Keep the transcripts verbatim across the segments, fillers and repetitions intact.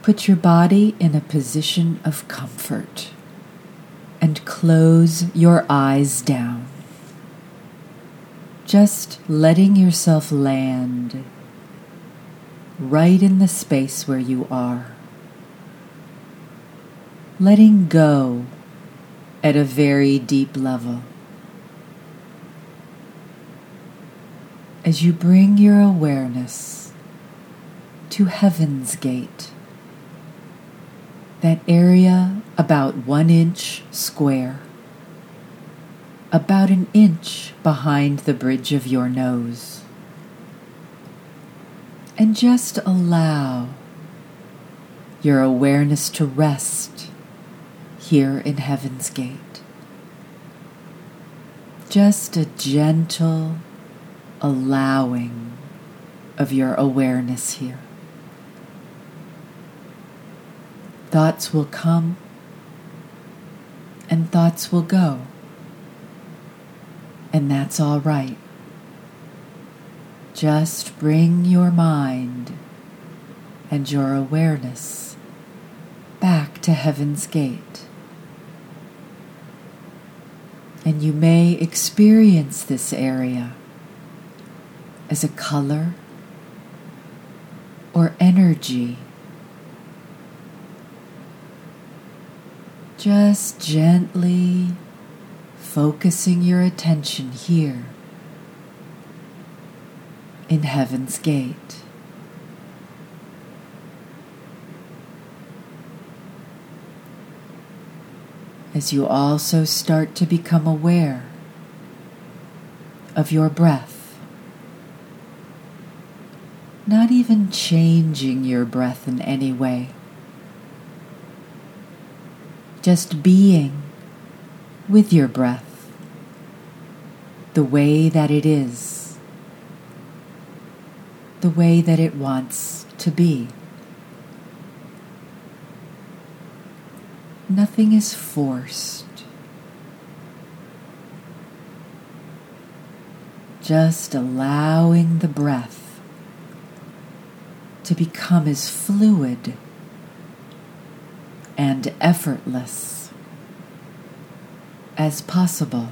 Put your body in a position of comfort and close your eyes down. Just letting yourself land right in the space where you are. Letting go at a very deep level. As you bring your awareness to Heaven's Gate, that area about one inch square, about an inch behind the bridge of your nose. And just allow your awareness to rest here in Heaven's Gate. Just a gentle allowing of your awareness here. Thoughts will come and thoughts will go, and that's all right. Just bring your mind and your awareness back to Heaven's Gate. And you may experience this area as a color or energy. Just gently focusing your attention here in Heaven's Gate. As you also start to become aware of your breath, not even changing your breath in any way, just being with your breath the way that it is, the way that it wants to be. Nothing is forced. Just allowing the breath to become as fluid and effortless as possible.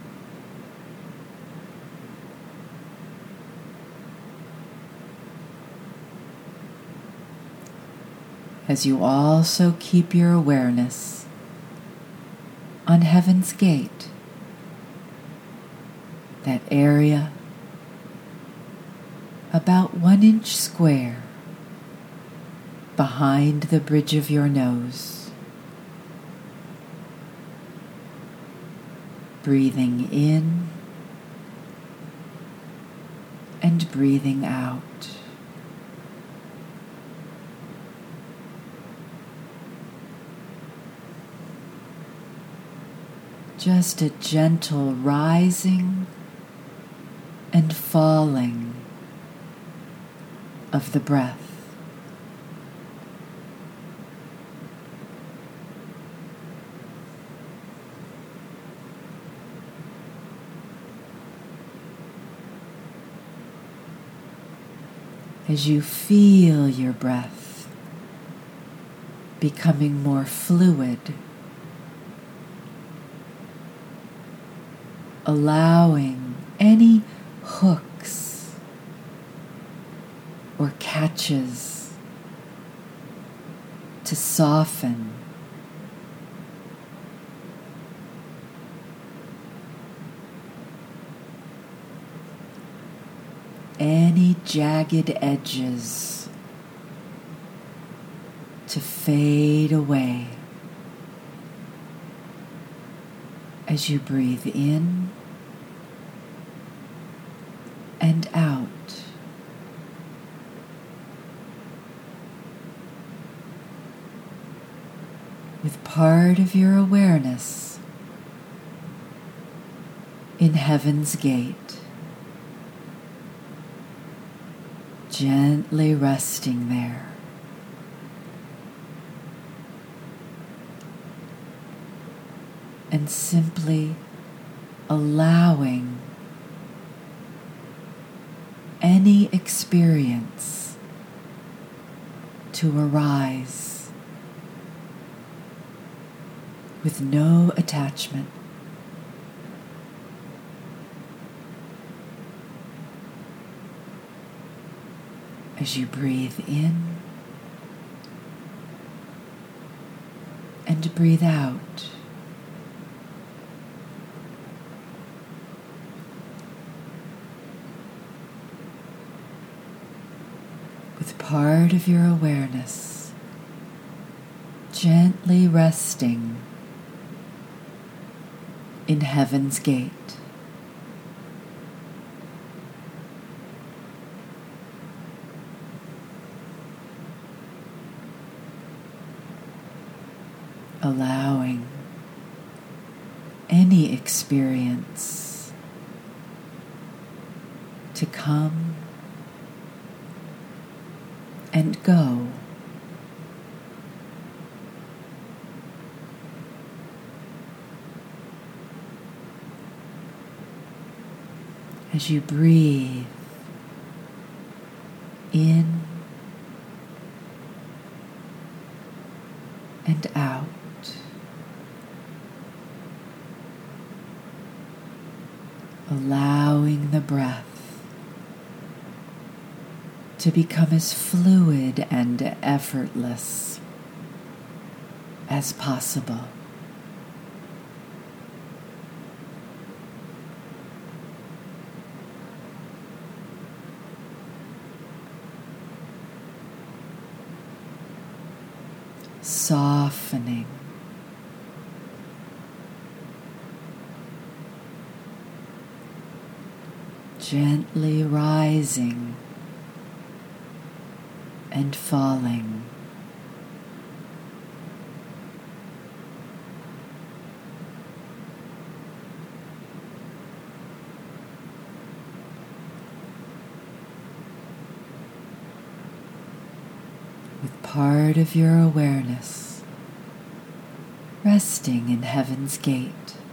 As you also keep your awareness on Heaven's Gate, that area about one inch square behind the bridge of your nose. Breathing in and breathing out. Just a gentle rising and falling of the breath. As you feel your breath becoming more fluid, allowing any hooks or catches to soften, any jagged edges to fade away as you breathe in and out. With part of your awareness in Heaven's Gate, gently resting there. And simply allowing any experience to arise with no attachment. As you breathe in and breathe out, with part of your awareness gently resting in Heaven's Gate. Allowing any experience to come and go. As you breathe in and out, allowing the breath to become as fluid and effortless as possible. Softening, gently rising and falling. With part of your awareness resting in Heaven's Gate.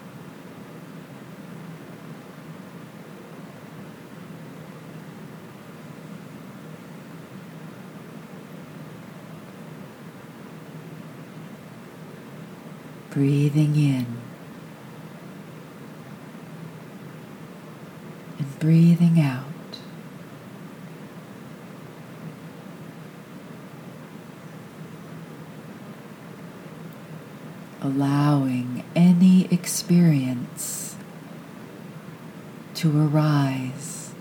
Breathing in and breathing out. Allowing any experience to arise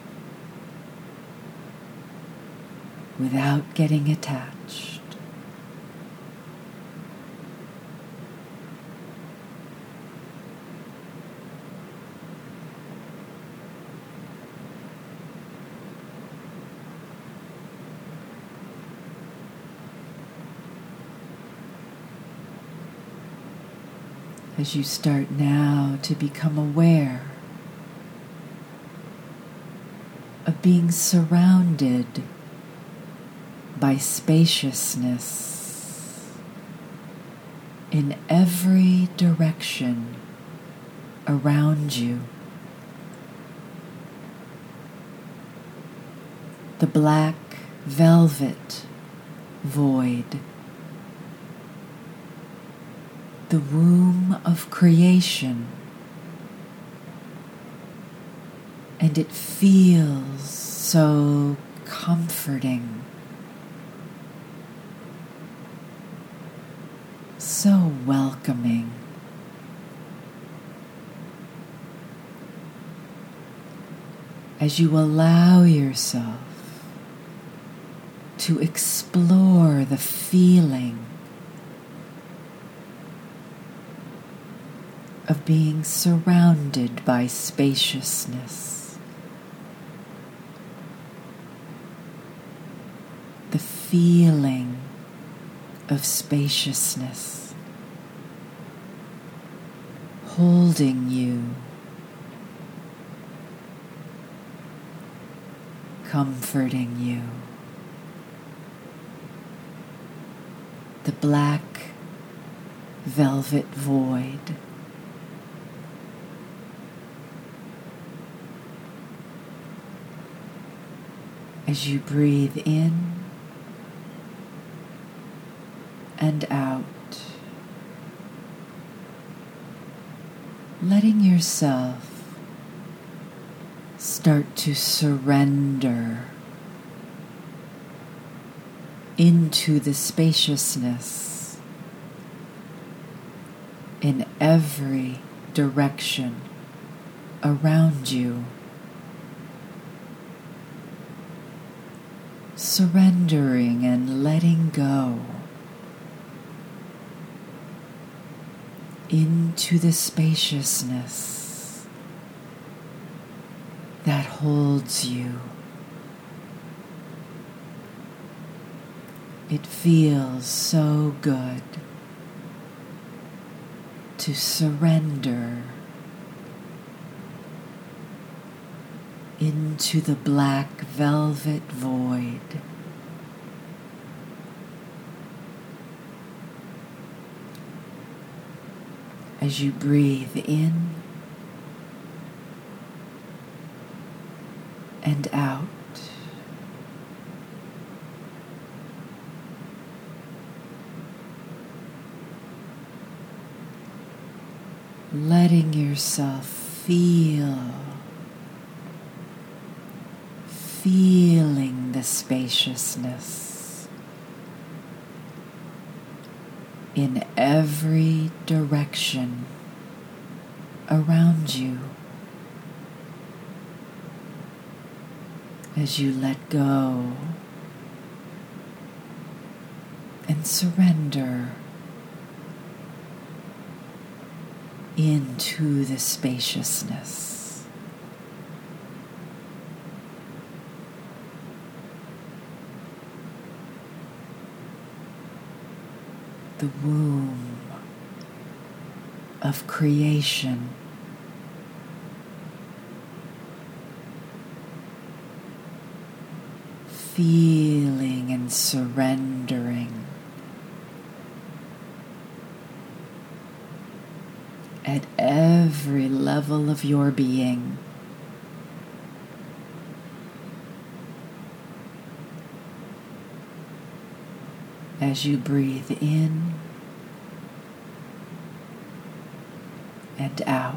without getting attached. As you start now to become aware of being surrounded by spaciousness in every direction around you. The black velvet void, the womb of creation, and it feels so comforting, so welcoming. As you allow yourself to explore the feeling of being surrounded by spaciousness, the feeling of spaciousness holding you, comforting you. The black velvet void, as you breathe in and out. Letting yourself start to surrender into the spaciousness in every direction around you. Surrendering and letting go into the spaciousness that holds you. It feels so good to surrender into the black velvet void. As you breathe in and out, letting yourself feel, feeling the spaciousness in every direction around you as you let go and surrender into the spaciousness. The womb of creation. Feeling and surrendering at every level of your being. As you breathe in and out.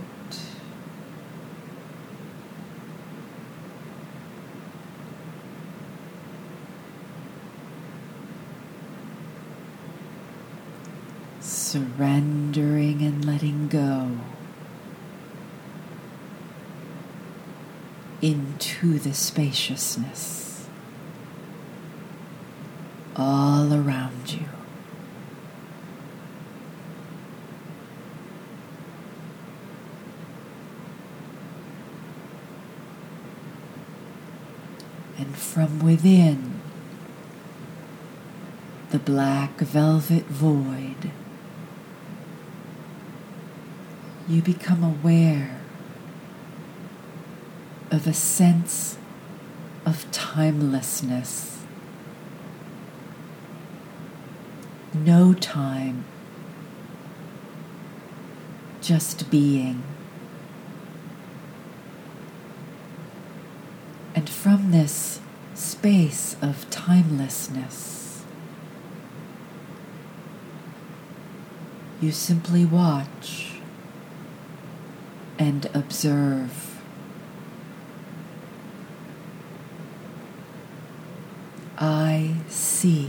Surrendering and letting go into the spaciousness all around you. And from within the black velvet void, you become aware of a sense of timelessness. No time, just being. And from this space of timelessness, you simply watch and observe. I see.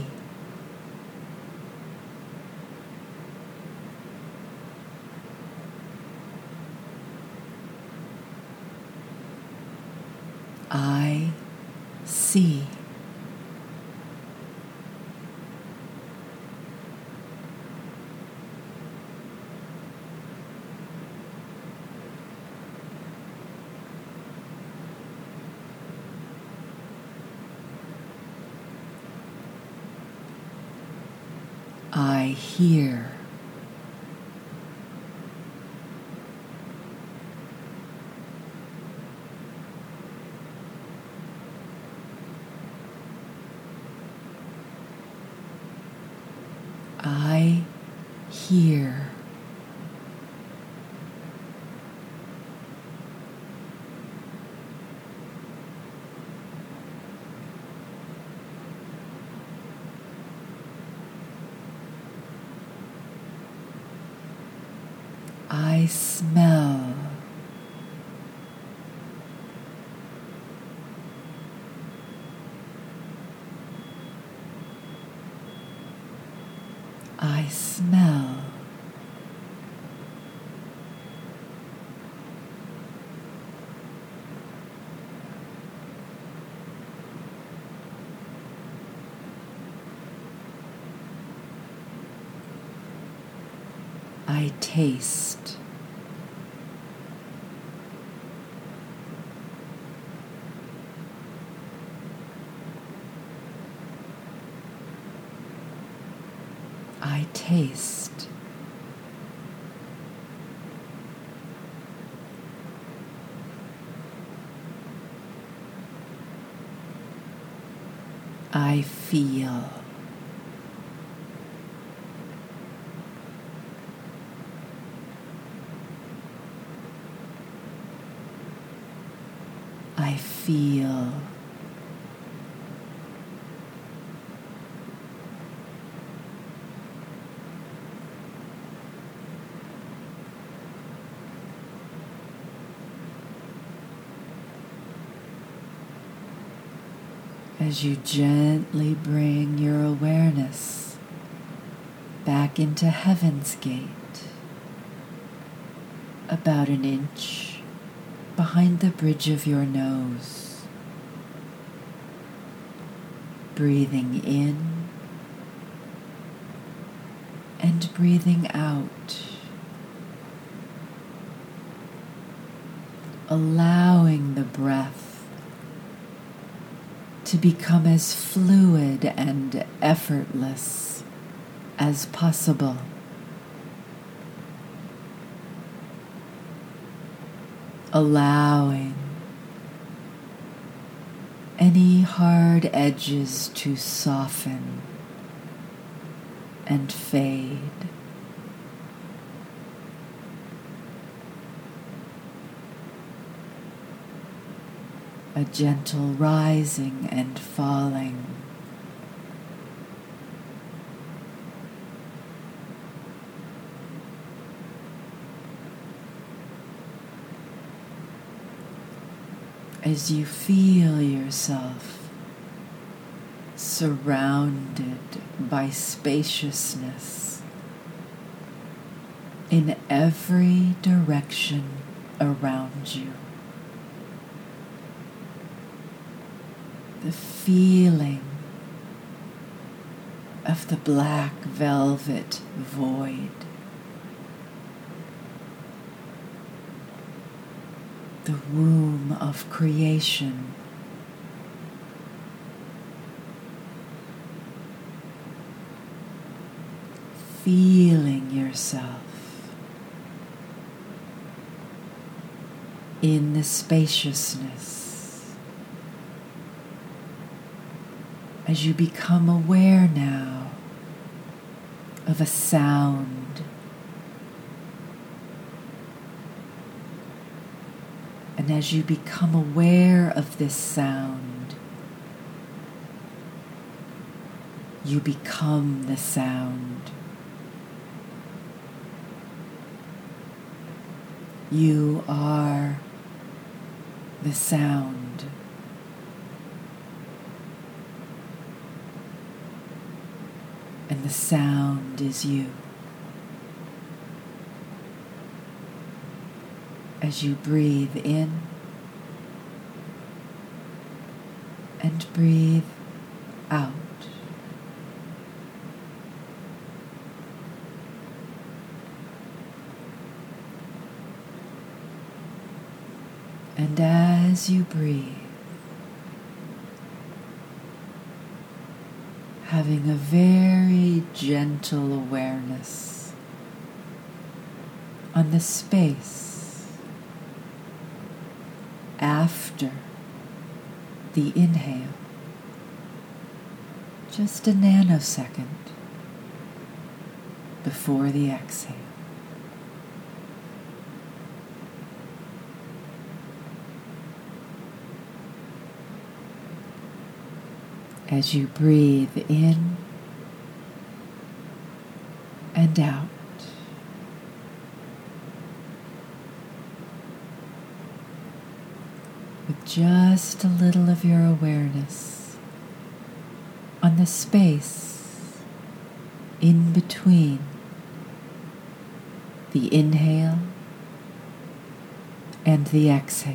I see. I hear. I hear. I smell. I smell. I taste. I taste. I feel. I feel. As you gently bring your awareness back into Heaven's Gate, about an inch behind the bridge of your nose, breathing in and breathing out, allowing the breath to become as fluid and effortless as possible. Allowing any hard edges to soften and fade. A gentle rising and falling. As you feel yourself surrounded by spaciousness in every direction around you. The feeling of the black velvet void. The womb of creation. Feeling yourself in the spaciousness. As you become aware now of a sound, and as you become aware of this sound, you become the sound. You are the sound. And the sound is you. As you breathe in and breathe out. And as you breathe, having a very gentle awareness on the space after the inhale, just a nanosecond before the exhale. As you breathe in and out, just a little of your awareness on the space in between the inhale and the exhale.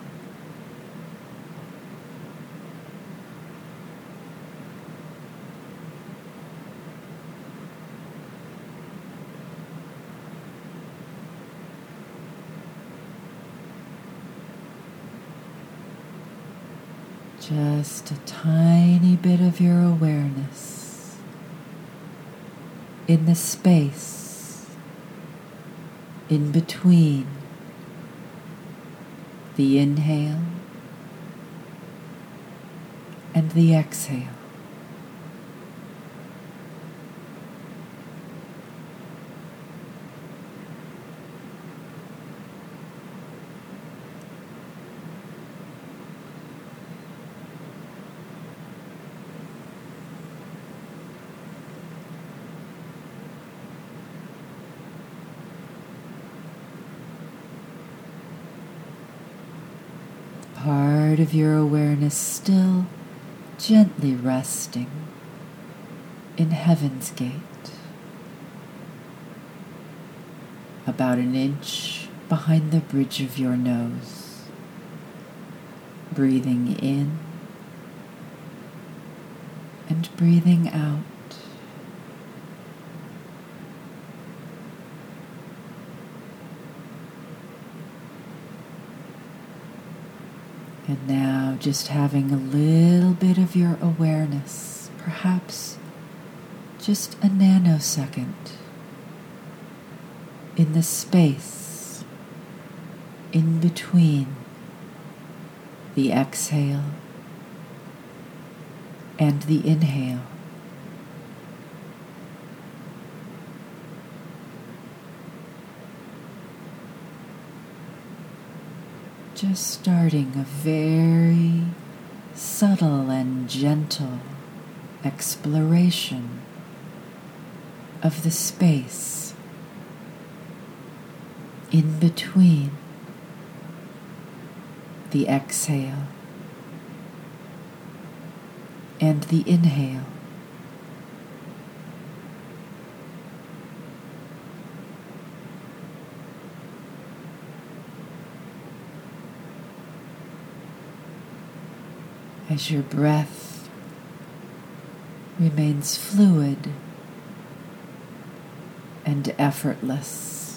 Just a tiny bit of your awareness in the space in between the inhale and the exhale. Part of your awareness still gently resting in Heaven's Gate, about an inch behind the bridge of your nose, breathing in and breathing out. And now just having a little bit of your awareness, perhaps just a nanosecond, in the space in between the exhale and the inhale. Just starting a very subtle and gentle exploration of the space in between the exhale and the inhale. As your breath remains fluid and effortless,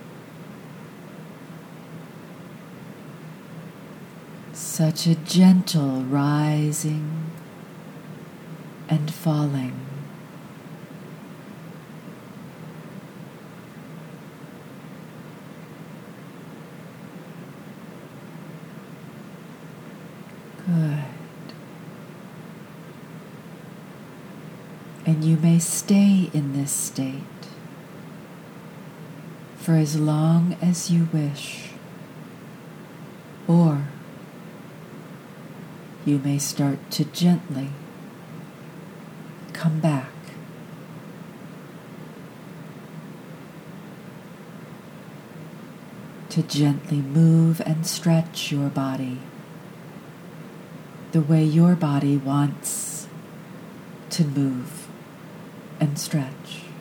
such a gentle rising and falling. Good. And you may stay in this state for as long as you wish, or you may start to gently come back. To gently move and stretch your body the way your body wants to move and stretch.